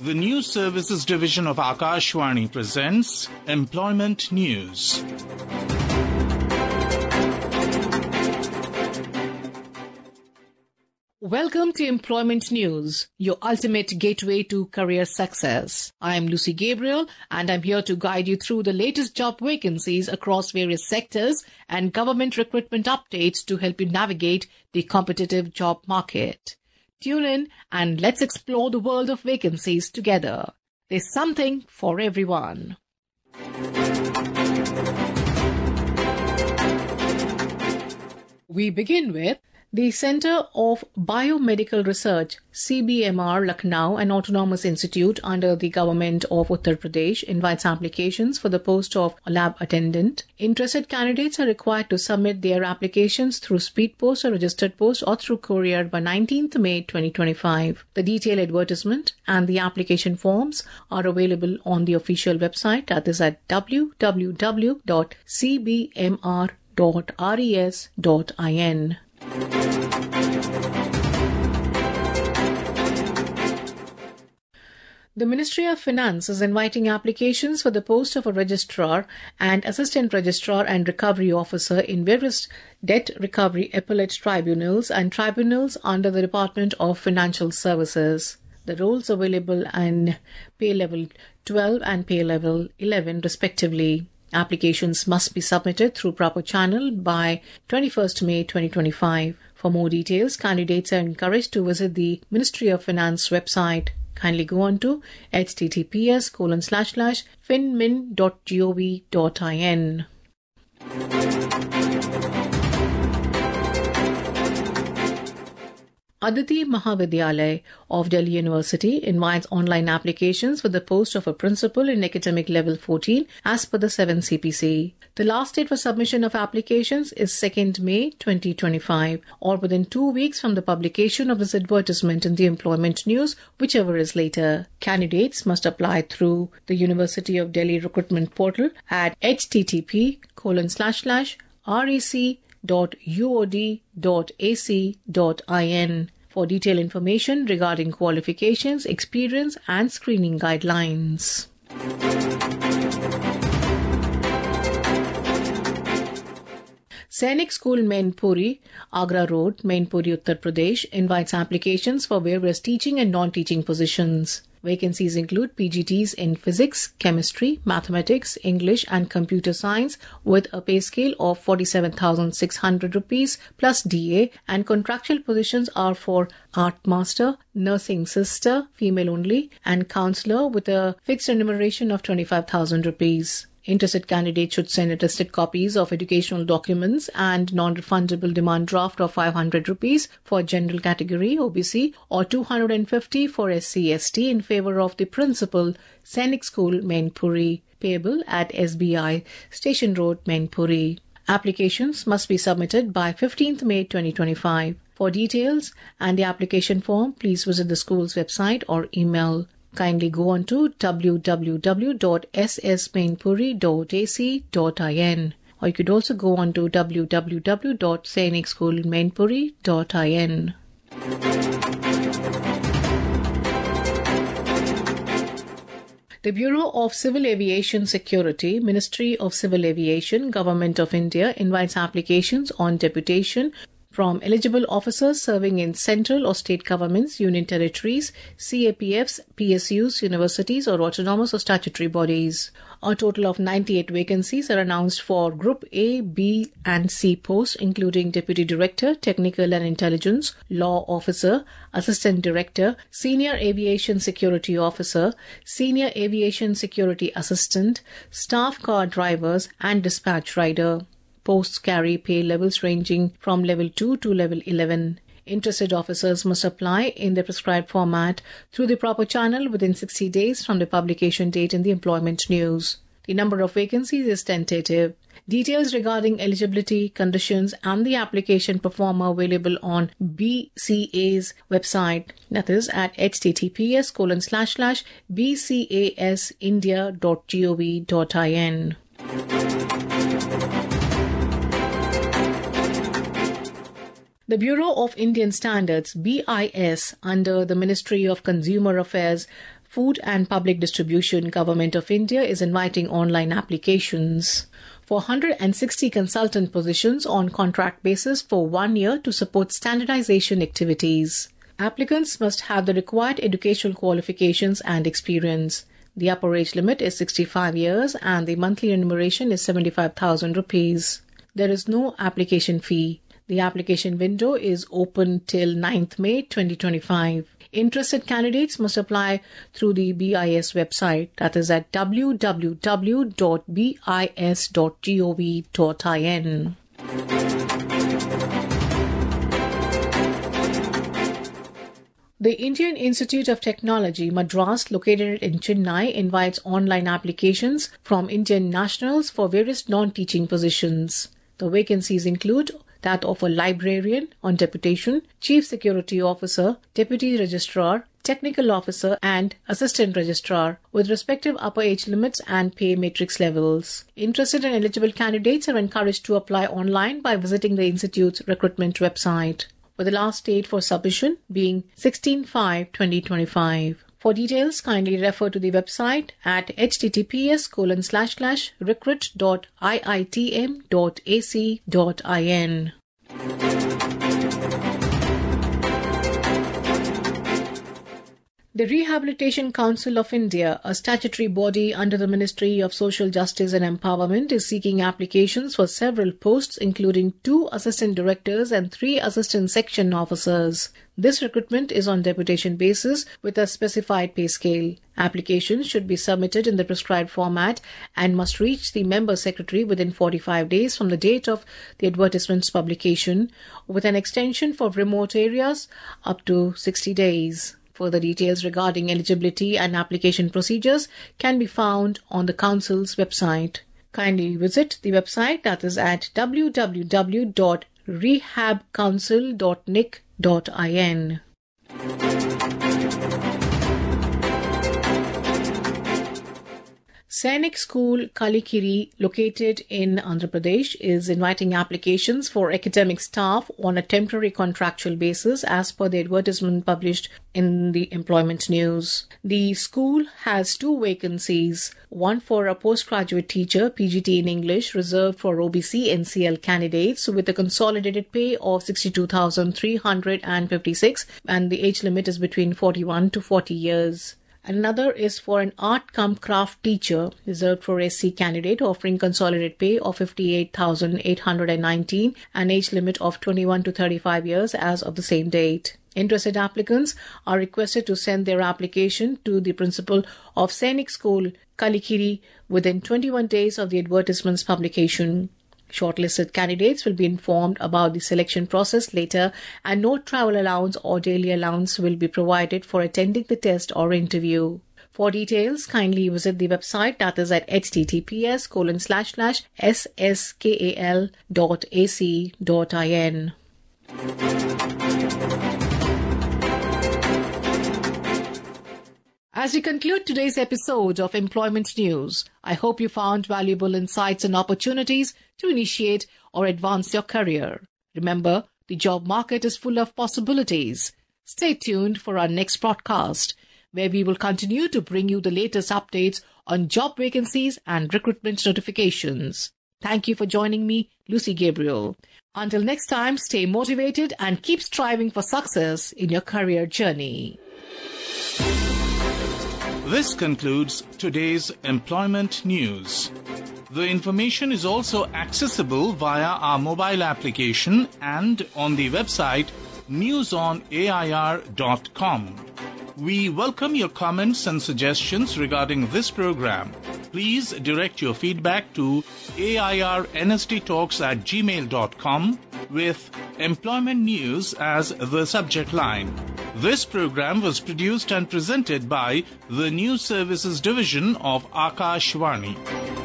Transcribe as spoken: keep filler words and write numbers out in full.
The News Services Division of Akashvani presents Employment News. Welcome to Employment News, your ultimate gateway to career success. I am Lucy Gabriel and I'm here to guide you through the latest job vacancies across various sectors and government recruitment updates to help you navigate the competitive job market. Tune in and let's explore the world of vacancies together. There's something for everyone. We begin with the Centre of Biomedical Research, C B M R Lucknow, an autonomous institute under the government of Uttar Pradesh, invites applications for the post of lab attendant. Interested candidates are required to submit their applications through speed post or registered post or through courier by nineteenth May twenty twenty-five. The detailed advertisement and the application forms are available on the official website, that is at w w w dot c b m r dot res dot in. The Ministry of Finance is inviting applications for the post of a registrar and assistant registrar and recovery officer in various debt recovery appellate tribunals and tribunals under the Department of Financial Services. The roles available in pay level twelve and pay level eleven respectively. Applications must be submitted through proper channel by twenty-first May twenty twenty-five. For more details, candidates are encouraged to visit the Ministry of Finance website. Kindly go on to https colon slash slash finmin dot gov dot in. Aditi Mahavidyalaya of Delhi University invites online applications for the post of a principal in academic level fourteen as per the seventh C P C. The last date for submission of applications is second May twenty twenty-five or within two weeks from the publication of this advertisement in the Employment News, whichever is later. Candidates must apply through the University of Delhi recruitment portal at http colon slash slash rec dot uod dot ac dot in for detailed information regarding qualifications, experience and screening guidelines. Sainik School Mainpuri, Agra Road, Mainpuri, Uttar Pradesh invites applications for various teaching and non-teaching positions. Vacancies include P G Ts in physics, chemistry, mathematics, English and computer science with a pay scale of forty-seven thousand six hundred rupees plus D A, and contractual positions are for art master, nursing sister, female only, and counselor with a fixed remuneration of twenty-five thousand rupees. Interested candidates should send attested copies of educational documents and non-refundable demand draft of five hundred rupees for general category O B C or two hundred fifty for S C S T in favor of the principal, Sainik School, Mainpuri, payable at S B I, Station Road, Mainpuri. Applications must be submitted by fifteenth May twenty twenty-five. For details and the application form, please visit the school's website or email. Kindly go on to w w w dot s s mainpuri dot a c dot in or you could also go on to w w w dot sainik school mainpuri dot in. The Bureau of Civil Aviation Security, Ministry of Civil Aviation, Government of India invites applications on deputation from eligible officers serving in central or state governments, union territories, C A P Fs, P S Us, universities or autonomous or statutory bodies. A total of ninety-eight vacancies are announced for Group A, B and C posts, including Deputy Director, Technical and Intelligence, Law Officer, Assistant Director, Senior Aviation Security Officer, Senior Aviation Security Assistant, Staff Car Drivers and Dispatch Rider. Posts carry pay levels ranging from level two to level eleven. Interested officers must apply in the prescribed format through the proper channel within sixty days from the publication date in the Employment News. The number of vacancies is tentative. Details regarding eligibility, conditions and the application form are available on B C A's website, that is at https colon slash slash bcasindia dot gov dot in. The Bureau of Indian Standards, B I S, under the Ministry of Consumer Affairs, Food and Public Distribution, Government of India is inviting online applications for one hundred sixty consultant positions on contract basis for one year to support standardization activities. Applicants must have the required educational qualifications and experience. The upper age limit is sixty-five years and the monthly remuneration is seventy-five thousand rupees. There is no application fee. The application window is open till ninth May twenty twenty-five. Interested candidates must apply through the B I S website, that is at w w w dot bis dot gov dot in. The Indian Institute of Technology, Madras, located in Chennai, invites online applications from Indian nationals for various non-teaching positions. The vacancies include that of a librarian on deputation, chief security officer, deputy registrar, technical officer and assistant registrar, with respective upper age limits and pay matrix levels. Interested and eligible candidates are encouraged to apply online by visiting the Institute's recruitment website, with the last date for submission being sixteen five twenty twenty-five. For details, kindly refer to the website at https colon slash slash recruit dot iitm dot ac dot in. The Rehabilitation Council of India, a statutory body under the Ministry of Social Justice and Empowerment, is seeking applications for several posts, including two assistant directors and three assistant section officers. This recruitment is on deputation basis with a specified pay scale. Applications should be submitted in the prescribed format and must reach the member secretary within forty-five days from the date of the advertisement's publication, with an extension for remote areas up to sixty days. Further details regarding eligibility and application procedures can be found on the Council's website. Kindly visit the website, that is at w w w dot rehab council dot n i c dot in. Sainik School, Kalikiri, located in Andhra Pradesh, is inviting applications for academic staff on a temporary contractual basis as per the advertisement published in the employment news. The school has two vacancies, one for a postgraduate teacher, P G T in English, reserved for O B C N C L candidates with a consolidated pay of sixty-two thousand three hundred fifty-six, and the age limit is between forty-one to forty years. Another is for an art cum craft teacher, reserved for S C candidate, offering consolidated pay of fifty-eight thousand eight hundred nineteen and age limit of twenty-one to thirty-five years as of the same date. Interested applicants are requested to send their application to the principal of Sainik School, Kalikiri, within twenty-one days of the advertisement's publication. Shortlisted candidates will be informed about the selection process later, and no travel allowance or daily allowance will be provided for attending the test or interview. For details, kindly visit the website, that is at https colon slash slash sskal dot ac dot in. As we conclude today's episode of Employment News, I hope you found valuable insights and opportunities to initiate or advance your career. Remember, the job market is full of possibilities. Stay tuned for our next broadcast, where we will continue to bring you the latest updates on job vacancies and recruitment notifications. Thank you for joining me, Lucy Gabriel. Until next time, stay motivated and keep striving for success in your career journey. This concludes today's Employment News. The information is also accessible via our mobile application and on the website news on A I R dot com. We welcome your comments and suggestions regarding this program. Please direct your feedback to A I R N S D talks at gmail dot com with Employment News as the subject line. This program was produced and presented by the News Services Division of Akashvani.